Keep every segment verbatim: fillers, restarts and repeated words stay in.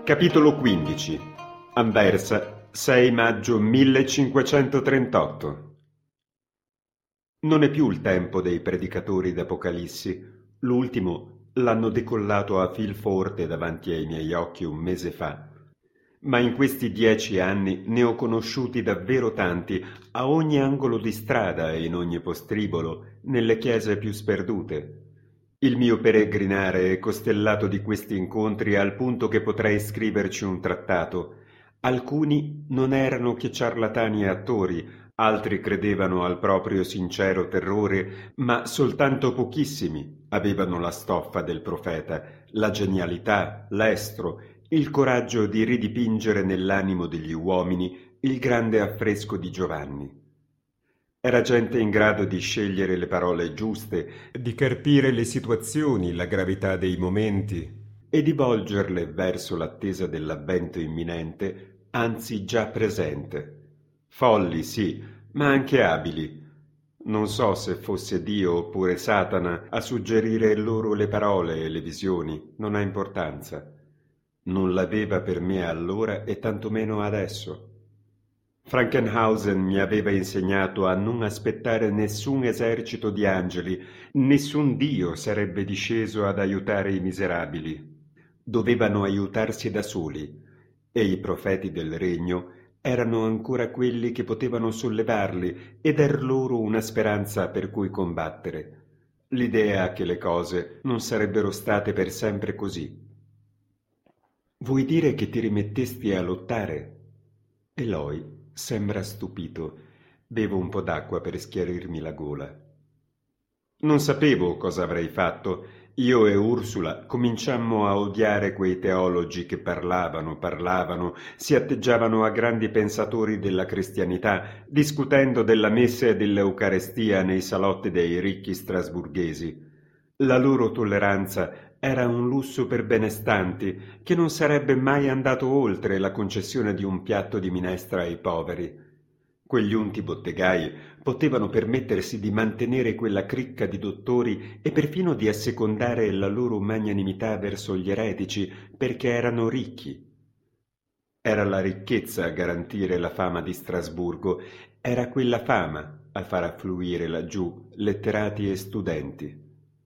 Capitolo quindici. Anversa, sei maggio millecinquecentotrentotto. Non è più il tempo dei predicatori d'Apocalissi. L'ultimo l'hanno decollato a fil forte davanti ai miei occhi un mese fa. Ma in questi dieci anni ne ho conosciuti davvero tanti, a ogni angolo di strada e in ogni postribolo, nelle chiese più sperdute. Il mio peregrinare è costellato di questi incontri al punto che potrei scriverci un trattato. Alcuni non erano che ciarlatani e attori, altri credevano al proprio sincero terrore, ma soltanto pochissimi avevano la stoffa del profeta, la genialità, l'estro, il coraggio di ridipingere nell'animo degli uomini il grande affresco di Giovanni. Era gente in grado di scegliere le parole giuste, di carpire le situazioni, la gravità dei momenti e di volgerle verso l'attesa dell'avvento imminente, anzi già presente. Folli, sì, ma anche abili. Non so se fosse Dio oppure Satana a suggerire loro le parole e le visioni, non ha importanza. Non l'aveva per me allora e tantomeno adesso. Frankenhausen mi aveva insegnato a non aspettare nessun esercito di angeli, nessun Dio sarebbe disceso ad aiutare i miserabili. Dovevano aiutarsi da soli, e i profeti del regno erano ancora quelli che potevano sollevarli e dar loro una speranza per cui combattere. L'idea che le cose non sarebbero state per sempre così. Vuoi dire che ti rimettesti a lottare? Eloi sembra stupito. Bevo un po' d'acqua per schiarirmi la gola. Non sapevo cosa avrei fatto. Io e Ursula cominciammo a odiare quei teologi che parlavano, parlavano, si atteggiavano a grandi pensatori della cristianità, discutendo della messa e dell'Eucarestia nei salotti dei ricchi strasburghesi. La loro tolleranza era un lusso per benestanti che non sarebbe mai andato oltre la concessione di un piatto di minestra ai poveri. Quegli unti bottegai potevano permettersi di mantenere quella cricca di dottori e perfino di assecondare la loro magnanimità verso gli eretici perché erano ricchi. Era la ricchezza a garantire la fama di Strasburgo, era quella fama a far affluire laggiù letterati e studenti.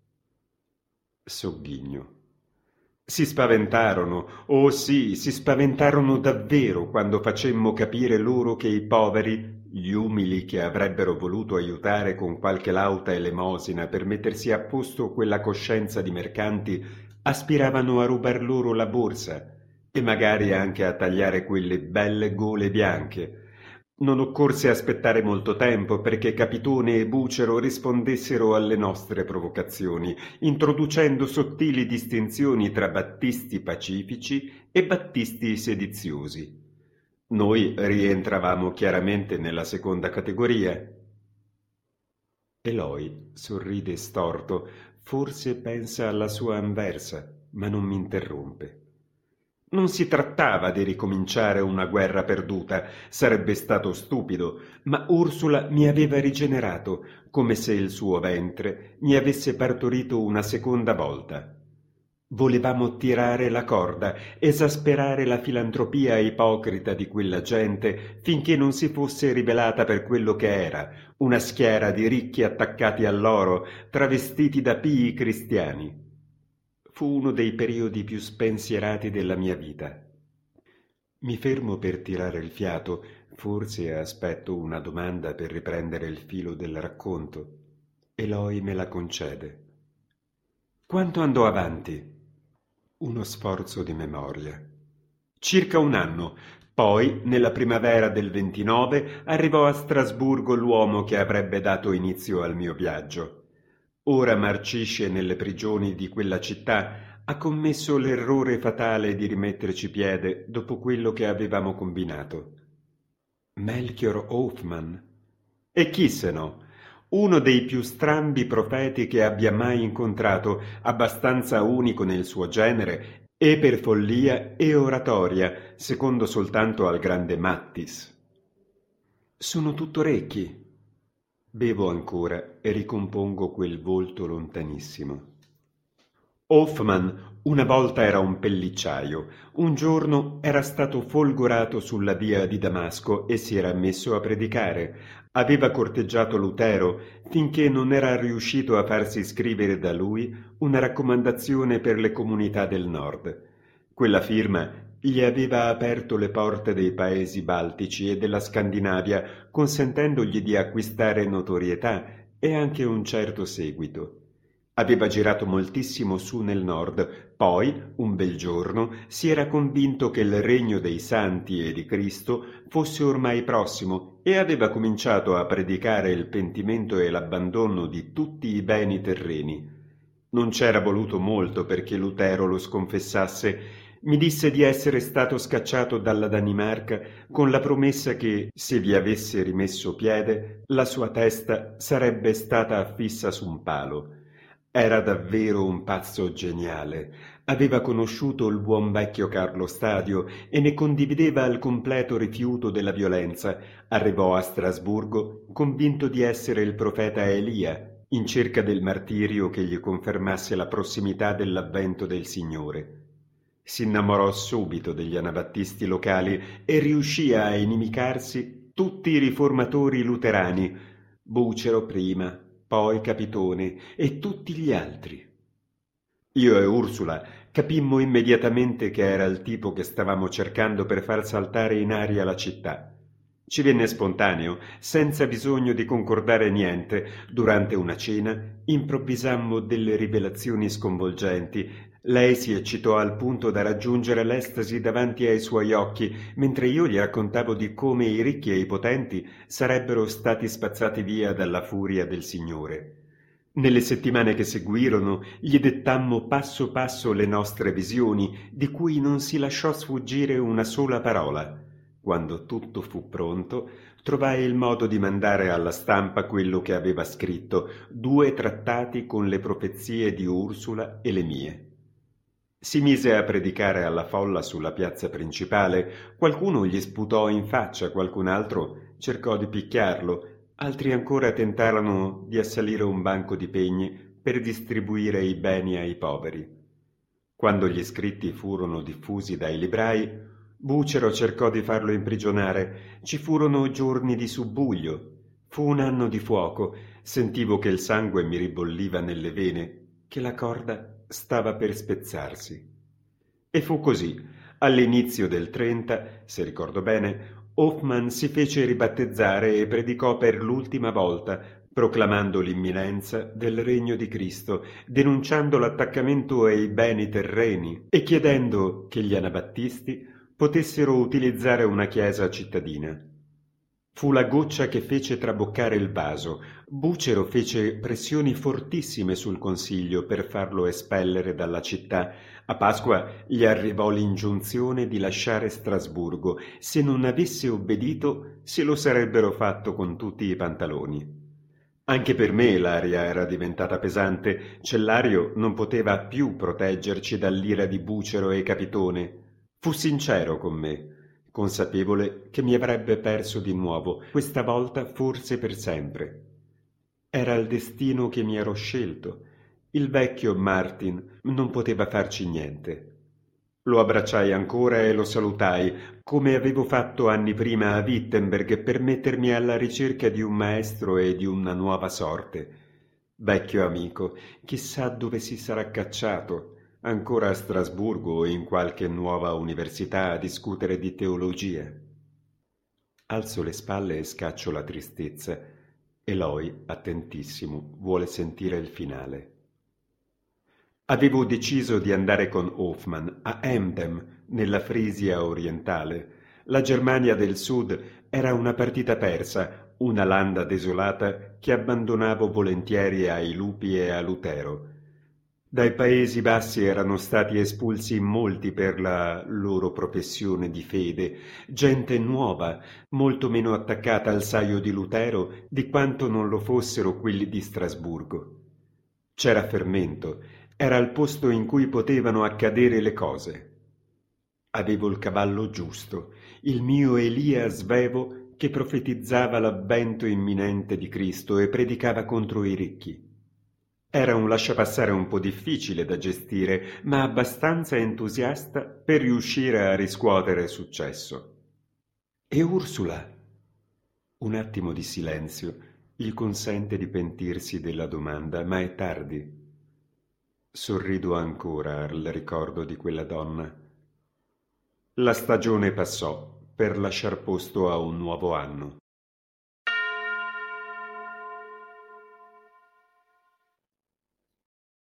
Sogghigno. Si spaventarono, oh sì, si spaventarono davvero quando facemmo capire loro che i poveri, gli umili che avrebbero voluto aiutare con qualche lauta elemosina per mettersi a posto quella coscienza di mercanti, aspiravano a rubar loro la borsa e magari anche a tagliare quelle belle gole bianche. Non occorse aspettare molto tempo perché Capitone e Bucero rispondessero alle nostre provocazioni, introducendo sottili distinzioni tra battisti pacifici e battisti sediziosi. Noi rientravamo chiaramente nella seconda categoria. Eloi sorride storto, forse pensa alla sua Anversa, ma non mi interrompe. Non si trattava di ricominciare una guerra perduta, sarebbe stato stupido, ma Ursula mi aveva rigenerato, come se il suo ventre mi avesse partorito una seconda volta. Volevamo tirare la corda, esasperare la filantropia ipocrita di quella gente finché non si fosse rivelata per quello che era, una schiera di ricchi attaccati all'oro, travestiti da pii cristiani. Fu uno dei periodi più spensierati della mia vita. Mi fermo per tirare il fiato, forse aspetto una domanda per riprendere il filo del racconto. Eloi me la concede. Quanto andò avanti? Uno sforzo di memoria. Circa un anno. Poi, nella primavera del ventinove, arrivò a Strasburgo l'uomo che avrebbe dato inizio al mio viaggio. Ora marcisce nelle prigioni di quella città, ha commesso l'errore fatale di rimetterci piede dopo quello che avevamo combinato. Melchior Hoffman. E chi se no? Uno dei più strambi profeti che abbia mai incontrato, abbastanza unico nel suo genere, e per follia e oratoria, secondo soltanto al grande Mattis. Sono tutto orecchi. Bevo ancora e ricompongo quel volto lontanissimo. Hoffmann una volta era un pellicciaio, un giorno era stato folgorato sulla via di Damasco e si era messo a predicare. Aveva corteggiato Lutero finché non era riuscito a farsi scrivere da lui una raccomandazione per le comunità del nord. Quella firma gli aveva aperto le porte dei paesi baltici e della Scandinavia, consentendogli di acquistare notorietà e anche un certo seguito. Aveva girato moltissimo su nel nord, poi, un bel giorno, si era convinto che il regno dei santi e di Cristo fosse ormai prossimo e aveva cominciato a predicare il pentimento e l'abbandono di tutti i beni terreni. Non c'era voluto molto perché Lutero lo sconfessasse. Mi disse di essere stato scacciato dalla Danimarca con la promessa che, se vi avesse rimesso piede, la sua testa sarebbe stata affissa su un palo. Era davvero un pazzo geniale. Aveva conosciuto il buon vecchio Carlo Stadio e ne condivideva il completo rifiuto della violenza. Arrivò a Strasburgo convinto di essere il profeta Elia, in cerca del martirio che gli confermasse la prossimità dell'avvento del Signore. Si innamorò subito degli anabattisti locali e riuscì a inimicarsi tutti i riformatori luterani, Bucero prima, poi Capitone e tutti gli altri. Io e Ursula capimmo immediatamente che era il tipo che stavamo cercando per far saltare in aria la città. Ci venne spontaneo, senza bisogno di concordare niente. Durante una cena improvvisammo delle rivelazioni sconvolgenti. Lei si eccitò al punto da raggiungere l'estasi davanti ai suoi occhi, mentre io gli raccontavo di come i ricchi e i potenti sarebbero stati spazzati via dalla furia del Signore. Nelle settimane che seguirono gli dettammo passo passo le nostre visioni, di cui non si lasciò sfuggire una sola parola. Quando tutto fu pronto, trovai il modo di mandare alla stampa quello che aveva scritto, due trattati con le profezie di Ursula e le mie. Si mise a predicare alla folla sulla piazza principale. Qualcuno gli sputò in faccia, qualcun altro cercò di picchiarlo, altri ancora tentarono di assalire un banco di pegni per distribuire i beni ai poveri. Quando gli scritti furono diffusi dai librai, Bucero cercò di farlo imprigionare. Ci furono giorni di subbuglio. Fu un anno di fuoco. Sentivo che il sangue mi ribolliva nelle vene, che la corda stava per spezzarsi. E fu così. All'inizio del trenta, se ricordo bene, Hoffmann si fece ribattezzare e predicò per l'ultima volta, proclamando l'imminenza del regno di Cristo, denunciando l'attaccamento ai beni terreni e chiedendo che gli anabattisti potessero utilizzare una chiesa cittadina. Fu la goccia che fece traboccare il vaso. Bucero fece pressioni fortissime sul consiglio per farlo espellere dalla città. A Pasqua gli arrivò l'ingiunzione di lasciare Strasburgo. Se non avesse obbedito, se lo sarebbero fatto con tutti i pantaloni. Anche per me l'aria era diventata pesante. Cellario non poteva più proteggerci dall'ira di Bucero e Capitone. Fu sincero con me, consapevole che mi avrebbe perso di nuovo, questa volta forse per sempre. Era il destino che mi ero scelto. Il vecchio Martin non poteva farci niente. Lo abbracciai ancora e lo salutai, come avevo fatto anni prima a Wittenberg, per mettermi alla ricerca di un maestro e di una nuova sorte. Vecchio amico, chissà dove si sarà cacciato, ancora a Strasburgo o in qualche nuova università a discutere di teologia. Alzo le spalle e scaccio la tristezza. Eloi, attentissimo, vuole sentire il finale. Avevo deciso di andare con Hoffmann a Emden, nella Frisia orientale. La Germania del Sud era una partita persa, una landa desolata che abbandonavo volentieri ai lupi e a Lutero. Dai Paesi Bassi erano stati espulsi molti per la loro professione di fede, gente nuova, molto meno attaccata al saio di Lutero di quanto non lo fossero quelli di Strasburgo. C'era fermento, era il posto in cui potevano accadere le cose. Avevo il cavallo giusto, il mio Elia svevo che profetizzava l'avvento imminente di Cristo e predicava contro i ricchi. Era un lasciapassare un po' difficile da gestire, ma abbastanza entusiasta per riuscire a riscuotere successo. E Ursula? Un attimo di silenzio gli consente di pentirsi della domanda, ma è tardi. Sorrido ancora al ricordo di quella donna. La stagione passò per lasciar posto a un nuovo anno.